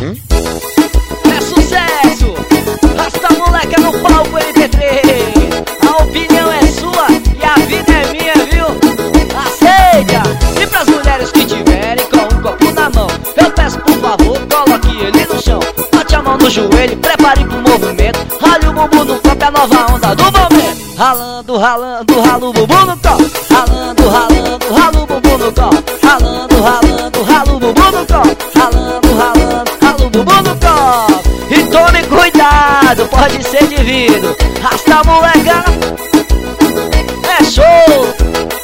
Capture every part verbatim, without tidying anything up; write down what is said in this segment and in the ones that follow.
É sucesso! Rasta moleque no palco M P três. A opinião é sua e a vida é minha, viu? Aceita! E pras mulheres que tiverem com um copo na mão, eu peço por favor, coloque ele no chão. Bote a mão no joelho, prepare pro movimento. Rale o bumbum no copo, é a nova onda do momento. Ralando, ralando, rala o bumbum no copo. Ralando, ralando, rala o bumbum no copo. Ralando, ralando, rala o bumbum no copo. Ralando, ralando, rala o bumbum no copo. E tome cuidado, pode ser divino. Rasta moleca, é show.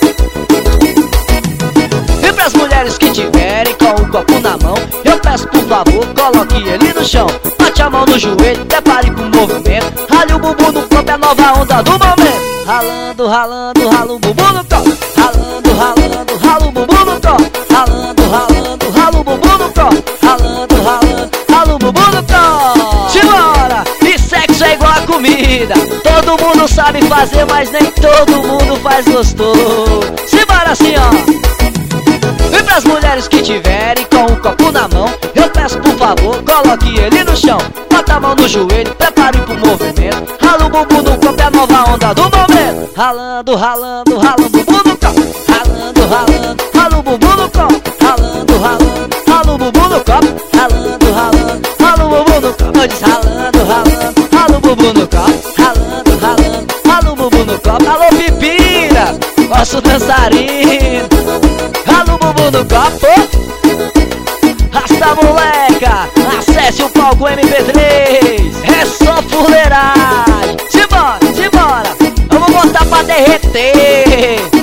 E pras mulheres que tiverem com o copo na mão, eu peço por favor, coloque ele no chão. Bote a mão no joelho, prepare pro movimento. Rale o bumbum no copo, é a nova onda do momento. Ralando, ralando, rala o bumbum no copo. Ralando, ralando, rala o bumbum no copo. Ralando, ralando, rala o bumbum no copo. Ralando, ralando, rala o bumbum no copo. Simbora! E sexo é igual a comida. Todo mundo sabe fazer, mas nem todo mundo faz gostoso. Simbora assim, ó. E pras mulheres que tiverem com o copo na mão, eu peço por favor, coloque ele no chão. Bota a mão no joelho, prepare pro movimento. Rala o bumbum no copo, é a nova onda do momento. Ralando, ralando, rala o bumbum no copo. Ralando, ralando, rala o bumbum no copo. Ralando, ralando, rala o bumbum no copo. Ralando, ralando, rala o bumbum no copo. Eu disse ralando, ralando, rala o bumbum no copo. Ralando, ralando, rala o bumbum no copo. Alô, Pipira, nosso dançarino. Rala o bumbum no copo. Rasta moleca, acesse o palco M P três. É só fuleiragem. Simbora, simbora, vamos botar pra derreter.